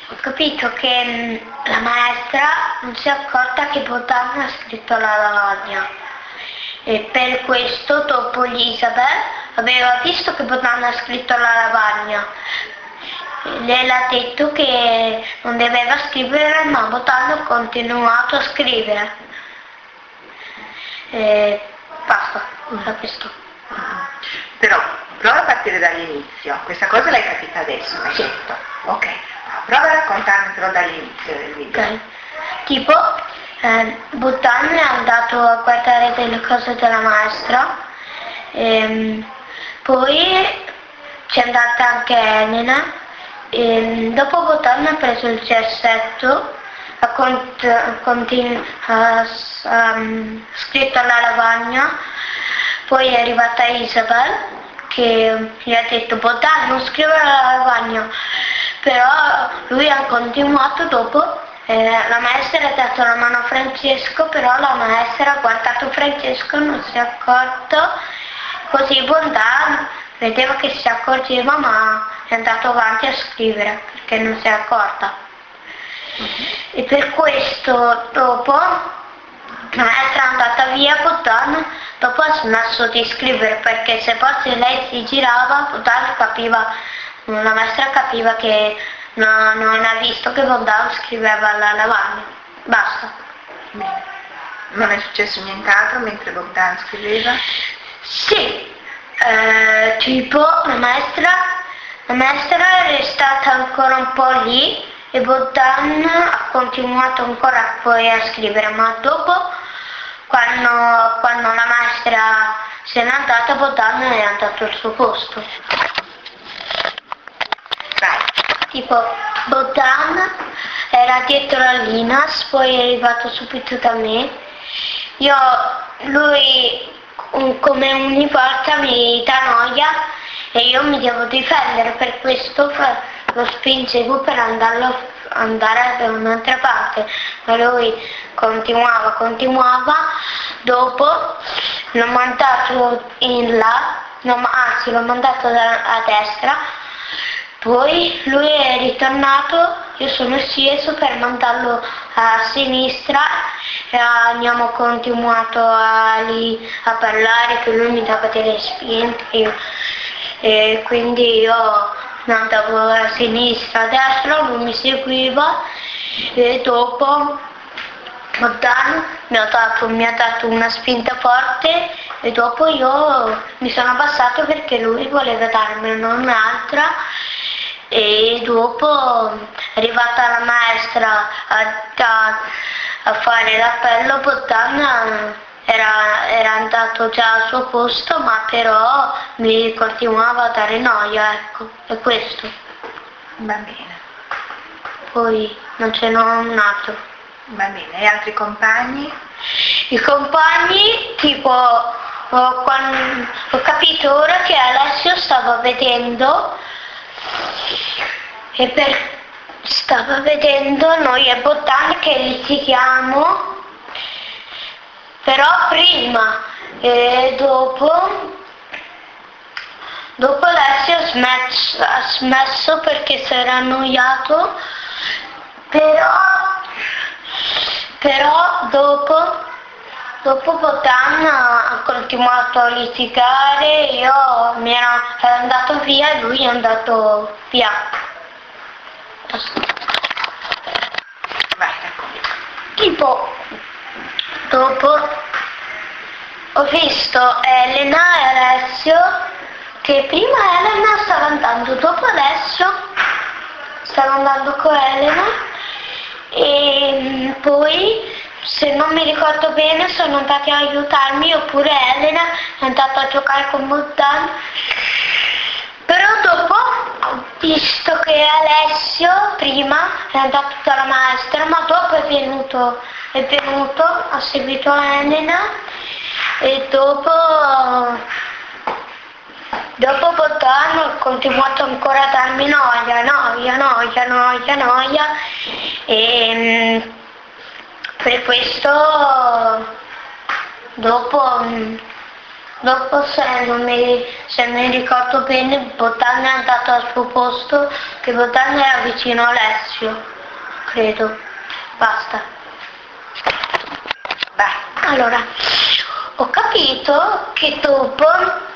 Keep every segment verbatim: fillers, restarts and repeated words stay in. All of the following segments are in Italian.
Ho capito che mh, la maestra non si è accorta che Bottan ha scritto la lavagna e per questo dopo Isabel aveva visto che Bottan ha scritto la lavagna. Lei l'ha detto che non doveva scrivere, ma Bottan ha continuato a scrivere. E basta, era questo. Però prova a partire dall'inizio, questa cosa l'hai capita adesso, l'hai detto. Ok, prova a raccontarmi però dall'inizio del video. Ok, tipo eh, Bottan è andato a guardare delle cose della maestra, e, poi c'è andata anche Elena, e, dopo Bottan ha preso il gessetto, ha, cont- continu- ha um, scritto alla lavagna, poi è arrivata Isabel che gli ha detto Bottan non scrivere alla lavagna, però lui ha continuato dopo. Eh, la maestra ha dato la mano a Francesco, però la maestra ha guardato Francesco, non si è accorto, così Bottan vedeva che si accorgeva ma è andato avanti a scrivere perché non si è accorta. Mm-hmm. E per questo dopo la maestra è andata via, Bottan dopo ha smesso di scrivere perché se poi se lei si girava Bottan capiva, la maestra capiva che no, non ha visto che Bottan scriveva alla lavagna. Basta. Bene. Non è successo nient'altro mentre Bottan scriveva? Sì, eh, tipo la maestra, la maestra è stata ancora un po' lì e Bottan ha continuato ancora poi a scrivere, ma dopo quando, quando la maestra se n'è andata Bottan è andato al suo posto. Tipo Bottan era dietro all'Inas, poi è arrivato subito da me. Io, lui un, come ogni volta mi dà noia e io mi devo difendere, per questo lo spingevo per andarlo, andare da un'altra parte, ma lui continuava, continuava, dopo l'ho mandato in là, no, anzi l'ho mandato da, a destra, poi lui è ritornato, io sono sceso per mandarlo a sinistra e abbiamo continuato a, lì, a parlare, che lui mi dava delle spinte io, e quindi io andavo a sinistra, a destra, lui mi seguiva e dopo Bottan mi ha dato, mi ha dato una spinta forte e dopo io mi sono abbassato perché lui voleva darmene un'altra. E dopo è arrivata la maestra a, a, a fare l'appello, Bottan era, era andato già al suo posto, ma però mi continuava a dare noia, ecco, è questo. Va bene. Poi non ce n'ho un altro. Va bene, e altri compagni? I compagni, tipo, ho, quando, ho capito ora che Alessio stava vedendo e per stava vedendo noi e Bottan che litighiamo, però prima e dopo dopo Alessio ha smesso, ha smesso perché si era annoiato, però però dopo Dopo Bottan ha continuato a litigare, io mi ero, ero andato via e lui è andato via. Vai, tipo, dopo ho visto Elena e Alessio, che prima Elena stava andando, dopo Alessio stava andando con Elena e poi, se non mi ricordo bene, sono andati a aiutarmi, oppure Elena è andata a giocare con Bottan. Però dopo ho visto che Alessio prima è andato dalla maestra, ma dopo è venuto, è venuto, ha seguito Elena e dopo, dopo Bottan ha continuato ancora a darmi noia, noia, noia, noia, noia e per questo dopo dopo se non mi, se mi ricordo bene Botan è andato al suo posto, che Botan era vicino a Alessio, credo. Basta. Vai. Allora, ho capito che dopo,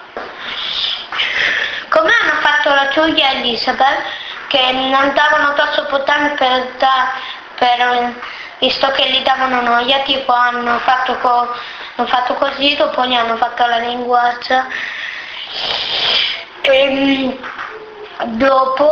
come hanno fatto la Giulia e Elisabeth, che non davano addosso Botan per, da, per visto che gli davano noia, tipo hanno fatto, co, hanno fatto così, dopo gli hanno fatto la linguaccia. E dopo,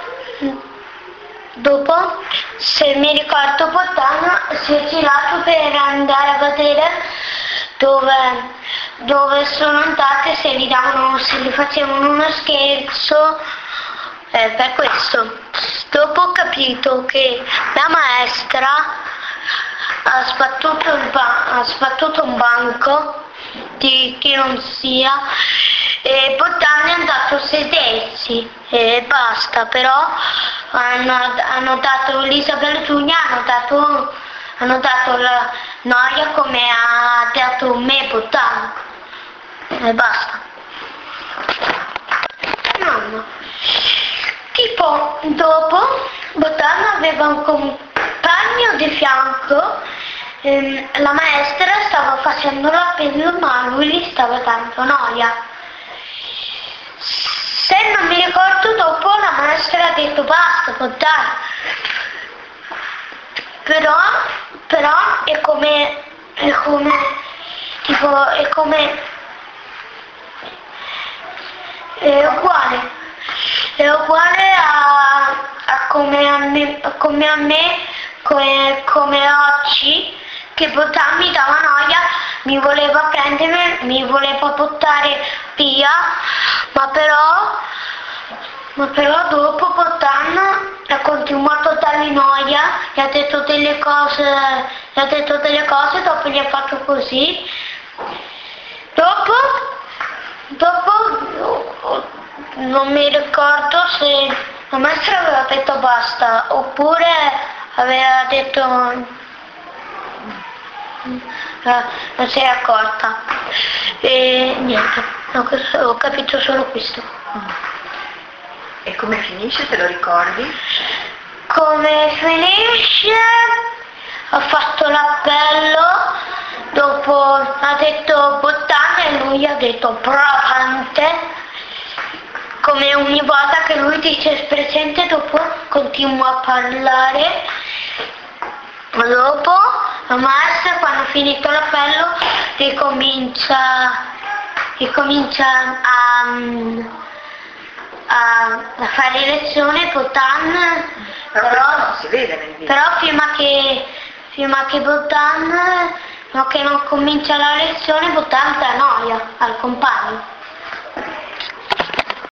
dopo, se mi ricordo, Botan si è girato per andare a vedere dove, dove sono andate, se gli davano, se gli facevano uno scherzo, eh, per questo. Dopo ho capito che la maestra ha sbattuto, il ba- ha sbattuto un banco di chi non sia e Botan è andato a sedersi e basta, però hanno, hanno dato Elisabeth e Giulia, hanno dato, hanno dato la noia come ha dato me Botan e basta. No, no. Tipo dopo Botan aveva un compagno di fianco, ehm, la maestra stava facendo l'appello ma lui gli stava dando noia. Se non mi ricordo, dopo la maestra ha detto basta Botan, però, però è come, è come, tipo, è come, è uguale. È uguale a, a come a me, come, a me come, come oggi, che Botan mi dava noia, mi voleva prendere, mi voleva buttare via, ma però, ma però dopo Botan ha continuato a dargli noia, gli ha detto delle cose, gli ha detto delle cose, dopo gli ha fatto così. Dopo, dopo non mi ricordo se la maestra aveva detto basta oppure aveva detto non si è accorta e niente, ho capito solo questo. E come finisce, te lo ricordi? Come finisce? Ha fatto l'appello, dopo ha detto Botan e lui ha detto bravante, come ogni volta che lui dice presente, dopo continua a parlare. Dopo la maestra, quando ha finito l'appello, ricomincia, ricomincia a, a, a fare lezione Botan, però, però non si vede nel video. Però prima che, prima che Botan, no, che non comincia la lezione, Botan dà noia al compagno.